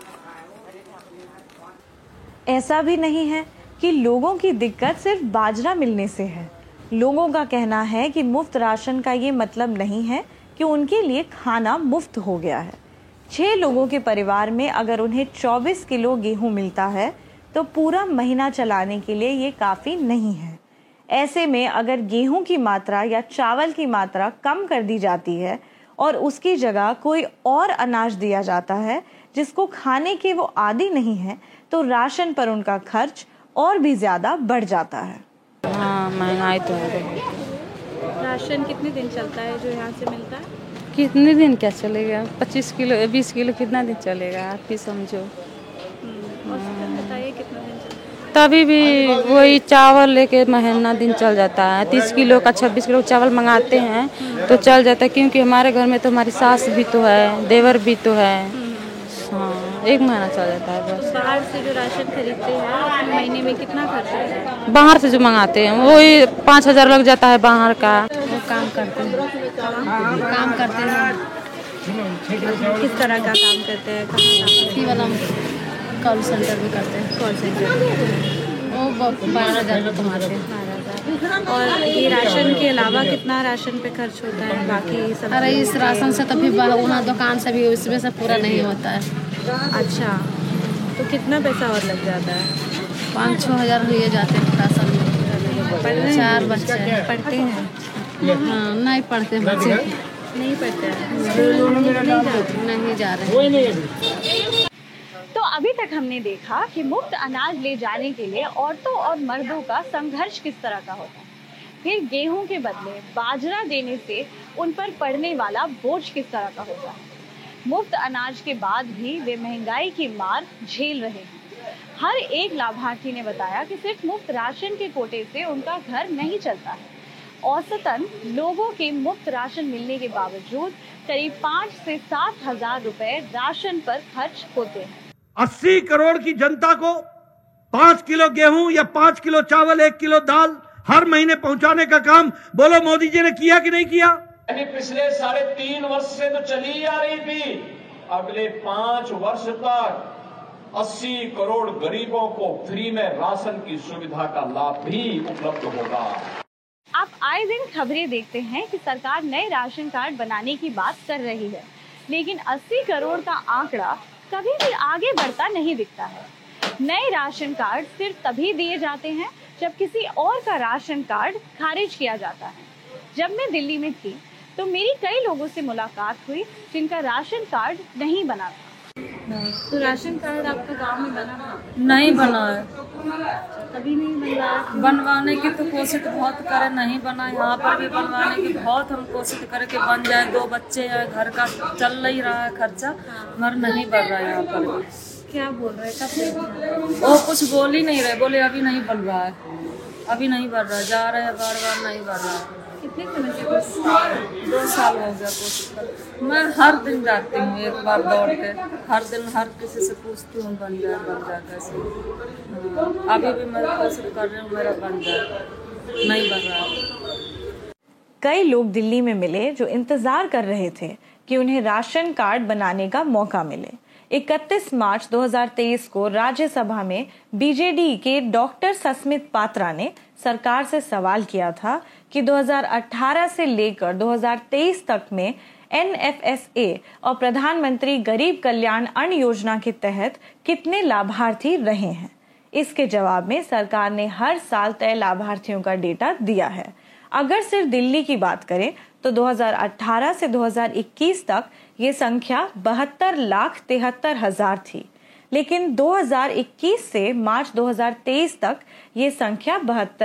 ऐसा भी नहीं है कि लोगों की दिक्कत सिर्फ बाजरा मिलने से है। लोगों का कहना है कि मुफ्त राशन का ये मतलब नहीं है कि उनके लिए खाना मुफ्त हो गया है। 6 लोगों के परिवार में अगर उन्हें 24 किलो गेहूं मिलता है तो पूरा महीना चलाने के लिए ये काफ़ी नहीं है। ऐसे में अगर गेहूं की मात्रा या चावल की मात्रा कम कर दी जाती है और उसकी जगह कोई और अनाज दिया जाता है जिसको खाने के वो आदी नहीं है, तो राशन पर उनका खर्च और भी ज़्यादा बढ़ जाता है। हाँ, महंगाई तो है। राशन कितने दिन चलता है जो यहाँ से मिलता है? कितने दिन क्या चलेगा? 25 किलो 20 किलो कितना दिन चलेगा आप ही समझो। औसतन बताइए कितना दिन चलता है? तभी भी वही चावल लेके महीना दिन चल जाता है। 30 किलो का 26 किलो चावल मंगाते हैं तो चल जाता है, क्योंकि हमारे घर में तो हमारी सास भी तो है, देवर भी तो है। हाँ, 1 महीना चल जाता है बस। बाहर से जो राशन खरीदते हैं उसमें महीने में कितना खर्च होता है? बाहर से जो मंगाते हैं वही 5000 लग जाता है बाहर का। वो काम करते हैं, काम करते हैं। किस तरह का काम करते हैं? कॉल सेंटर में करते हैं। कॉल सेंटर वो 12,000 कमाते हैं। और ये राशन के अलावा कितना राशन पे खर्च होता है बाकी सब? अरे इस राशन से तो भी वहाँ दुकान से भी उसमें से पूरा नहीं होता है। अच्छा, तो कितना पैसा और लग जाता है? 5-6 हज़ार लिए जाते हैं राशन में। 4 बच्चे पढ़ते हैं? हाँ, नहीं पढ़ते बच्चे, नहीं पढ़ते हैं, नहीं जा रहे। तो अभी तक हमने देखा कि मुफ्त अनाज ले जाने के लिए औरतों और मर्दों का संघर्ष किस तरह का होता है। फिर गेहूं के बदले बाजरा देने से उन पर पड़ने वाला बोझ किस तरह का होता है। मुफ्त अनाज के बाद भी वे महंगाई की मार झेल रहे हैं। हर एक लाभार्थी ने बताया कि सिर्फ मुफ्त राशन के कोटे से उनका घर नहीं चलता है। औसतन लोगों के मुफ्त राशन मिलने के बावजूद करीब 5 से 7 हजार रुपए राशन पर खर्च होते हैं। 80 करोड़ की जनता को 5 किलो गेहूं या 5 किलो चावल, 1 किलो दाल हर महीने पहुंचाने का काम बोलो मोदी जी ने किया कि नहीं किया? पिछले 3.5 वर्ष से तो चली आ रही थी। अगले 5 वर्ष तक 80 करोड़ गरीबों को फ्री में राशन की सुविधा का लाभ भी उपलब्ध होगा। आप आए दिन खबरें देखते हैं कि सरकार नए राशन कार्ड बनाने की बात कर रही है, लेकिन 80 करोड़ का आंकड़ा कभी भी आगे बढ़ता नहीं दिखता है। नए राशन कार्ड सिर्फ तभी दिए जाते हैं जब किसी और का राशन कार्ड खारिज किया जाता है। जब मैं दिल्ली में थी तो मेरी कई लोगों से मुलाकात हुई जिनका राशन कार्ड नहीं बना था। तो राशन कार्ड आपका गांव में बना था? नहीं बना है, कभी नहीं बन रहा है। बनवाने की तो कोशिश बहुत करे, नहीं बना। यहाँ पर भी बनवाने की बहुत हम कोशिश करे कि बन जाए। 2 बच्चे हैं, घर का चल नहीं रहा है खर्चा, मगर नहीं बन रहा है। यहाँ पर भी क्या बोल रहे हैं? कब वो कुछ बोल ही नहीं रहे, बोले अभी नहीं बन रहा है, अभी नहीं बन रहा है। जा रहे हैं बार बार, नहीं बन रहा है। कितने समय से कोशिश? 2 साल हो गया कोशिश कर। मैं हर दिन जाती हूँ, एक बार दौड़ के हर दिन हर किसी से पूछती हूँ बन जाए कैसे। अभी भी मैं कोशिश कर रही हूँ मेरा बन जाए, नहीं बन रहा। कई लोग दिल्ली में मिले जो इंतजार कर रहे थे कि उन्हें राशन कार्ड बनाने का मौका मिले। 31 मार्च 2023 को राज्यसभा में बीजेडी के डॉक्टर सस्मित पात्रा ने सरकार से सवाल किया था कि 2018 से लेकर 2023 तक में NFSA और प्रधानमंत्री गरीब कल्याण अन्न योजना के तहत कितने लाभार्थी रहे हैं। इसके जवाब में सरकार ने हर साल तय लाभार्थियों का डेटा दिया है। अगर सिर्फ दिल्ली की बात करें तो 2018 से 2021 तक ये संख्या 72,73,000 थी, लेकिन 2021 से मार्च 2023 तक ये संख्या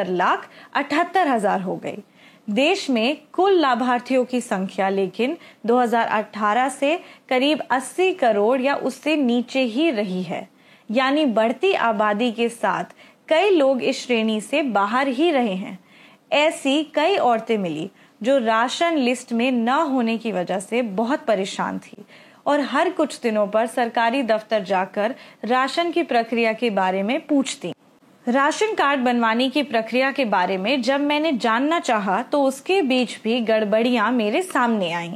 72,78,000 हो गई। देश में कुल लाभार्थियों की संख्या लेकिन 2018 से करीब 80 करोड़ या उससे नीचे ही रही है, यानी बढ़ती आबादी के साथ कई लोग इस श्रेणी से बाहर ही रहे हैं। ऐसी कई औरतें मिली जो राशन लिस्ट में न होने की वजह से बहुत परेशान थी और हर कुछ दिनों पर सरकारी दफ्तर जाकर राशन की प्रक्रिया के बारे में पूछती। राशन कार्ड बनवाने की प्रक्रिया के बारे में जब मैंने जानना चाहा तो उसके बीच भी गड़बड़ियां मेरे सामने आईं।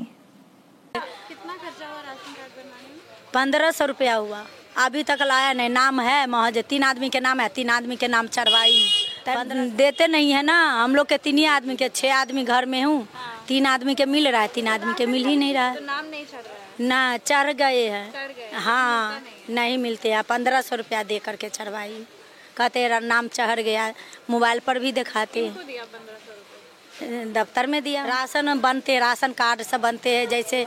कितना खर्चा हुआ राशन कार्ड बनाने में? 1500 रुपया हुआ, अभी तक लाया नहीं। नाम है महज 3 आदमी के नाम है, 3 आदमी के नाम चढ़वाई। देते नहीं है ना, हम लोग के 3 ही आदमी के, 6 आदमी घर में हूँ। 3 आदमी के मिल रहा है, 3 आदमी के मिल ही नहीं रहा है। तो नाम नहीं चढ़ रहा है? ना, चढ़ गए हैं। हाँ, नहीं मिलते हैं। 1500 रुपया दे करके चढ़वाई, कहते नाम चढ़ गया। मोबाइल पर भी दिखाते हैं। दिया 1500 रुपये? दफ्तर में दिया। राशन बनते, राशन कार्ड सब बनते हैं जैसे।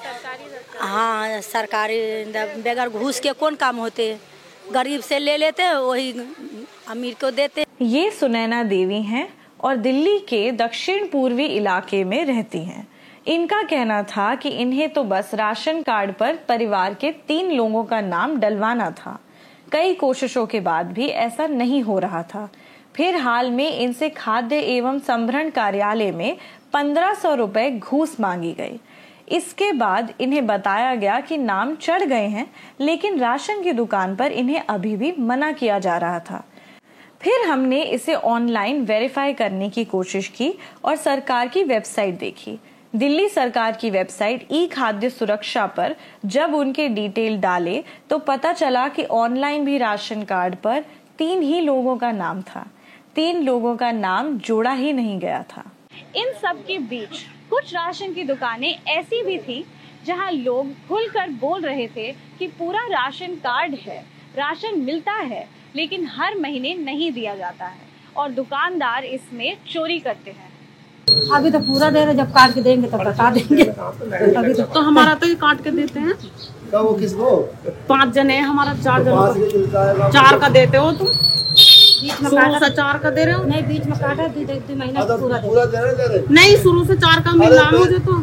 हाँ, सरकारी, बगैर घूस के कौन काम होते हैं। गरीब से ले लेते हैं, वही अमीर को देते। ये सुनैना देवी हैं और दिल्ली के दक्षिण पूर्वी इलाके में रहती हैं। इनका कहना था कि इन्हें तो बस राशन कार्ड पर परिवार के 3 लोगों का नाम डलवाना था। कई कोशिशों के बाद भी ऐसा नहीं हो रहा था। फिर हाल में इनसे खाद्य एवं संभरण कार्यालय में 1500 रुपए घूस मांगी गई। इसके बाद इन्हें बताया गया कि नाम चढ़ गए हैं, लेकिन राशन की दुकान पर इन्हें अभी भी मना किया जा रहा था। फिर हमने इसे ऑनलाइन वेरीफाई करने की कोशिश की और सरकार की वेबसाइट देखी। दिल्ली सरकार की वेबसाइट ई खाद्य सुरक्षा पर जब उनके डिटेल डाले तो पता चला कि ऑनलाइन भी राशन कार्ड पर 3 ही लोगों का नाम था। 3 लोगों का नाम जोड़ा ही नहीं गया था। इन सब के बीच कुछ राशन की दुकानें ऐसी भी थी जहां लोग खुलकर बोल रहे थे कि पूरा राशन कार्ड है, राशन मिलता है, लेकिन हर महीने नहीं दिया जाता है और दुकानदार इसमें चोरी करते हैं। अभी तो पूरा दे रहे, जब काट के देंगे तब बता देंगे। अभी तो हमारा तो ये काट के देते हैं। वो किसको? 5 जने हैं हमारा, 4 जनों 4 का देते हो तुम? बीच में काटा 4 का दे रहे हो? नहीं, बीच में काटा 2 महीना पूरा दे रहे। नहीं, शुरू से 4 का मिला मुझे तो।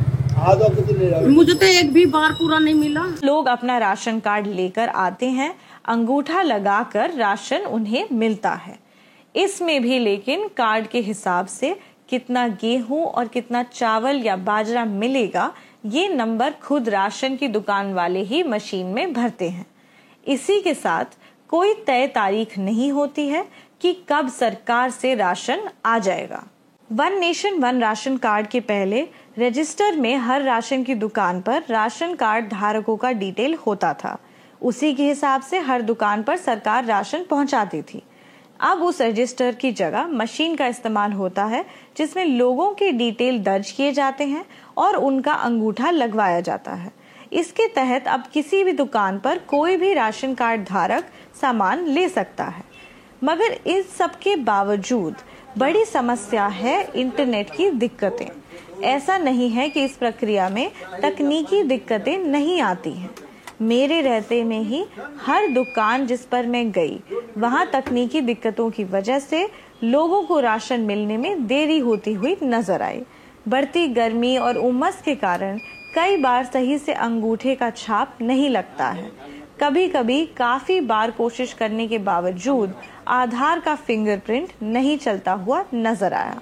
मुझे तो एक भी बार पूरा नहीं मिला। लोग अपना राशन कार्ड लेकर आते हैं, अंगूठा लगाकर राशन उन्हें मिलता है। इसमें भी लेकिन कार्ड के हिसाब से कितना गेहूं और कितना चावल या बाजरा मिलेगा, ये नंबर खुद राशन की दुकान वाले ही मशीन में भरते हैं। इसी के साथ कोई तय तारीख नहीं होती है कि कब सरकार से राशन आ जाएगा। One nation one ration card के पहले रजिस्टर में हर राशन की दुकान पर राशन कार्ड धारकों का डिटेल होता था। उसी के हिसाब से हर दुकान पर सरकार राशन पहुंचाती थी। अब उस रजिस्टर की जगह मशीन का इस्तेमाल होता है, जिसमें लोगों के डिटेल दर्ज किए जाते हैं और उनका अंगूठा लगवाया जाता है। इसके तहत अब किसी भी दुकान पर कोई भी राशन कार्ड धारक सामान ले सकता है। मगर इस सब के बावजूद बड़ी समस्या है इंटरनेट की दिक्कतें। ऐसा नहीं है कि इस प्रक्रिया में तकनीकी दिक्कतें नहीं आती हैं। मेरे रहते में ही हर दुकान जिस पर मैं गई, वहां तकनीकी दिक्कतों की वजह से लोगों को राशन मिलने में देरी होती हुई नजर आई। बढ़ती गर्मी और उमस के कारण कई बार सही से अंगूठे का छाप नहीं लगता है। कभी कभी काफी बार कोशिश करने के बावजूद आधार का फिंगरप्रिंट नहीं चलता हुआ नजर आया।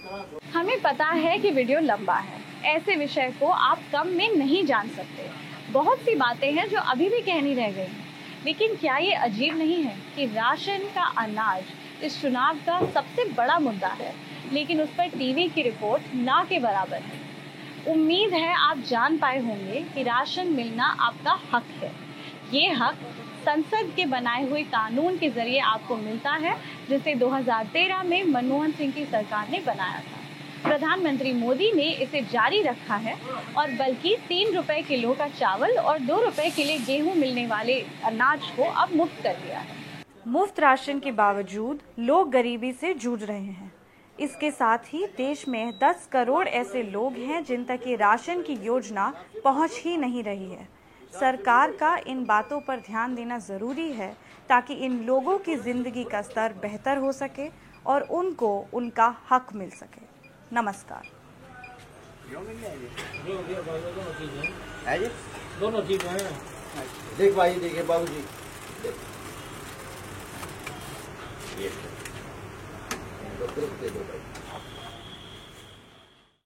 हमें पता है कि वीडियो लंबा है, ऐसे विषय को आप कम में नहीं जान सकते। बहुत सी बातें हैं जो अभी भी कहनी रह गई हैं। लेकिन क्या ये अजीब नहीं है कि राशन का अनाज इस चुनाव का सबसे बड़ा मुद्दा है, लेकिन उस पर टीवी की रिपोर्ट ना के बराबर है। उम्मीद है आप जान पाए होंगे कि राशन मिलना आपका हक है। ये हक संसद के बनाए हुए कानून के जरिए आपको मिलता है, जिसे 2013 में मनमोहन सिंह की सरकार ने बनाया था। प्रधानमंत्री मोदी ने इसे जारी रखा है और बल्कि 3 रुपए किलो का चावल और 2 रुपए किलो गेहूं मिलने वाले अनाज को अब मुफ्त कर दिया है। मुफ्त राशन के बावजूद लोग गरीबी से जूझ रहे हैं। इसके साथ ही देश में 10 करोड़ ऐसे लोग हैं जिन तक ये राशन की योजना पहुंच ही नहीं रही है। सरकार का इन बातों पर ध्यान देना जरूरी है ताकि इन लोगों की जिंदगी का स्तर बेहतर हो सके और उनको उनका हक मिल सके। नमस्कार। दोनों चीजें हैं। देख भाई, देखिए बाबूजी, दे दो भाई।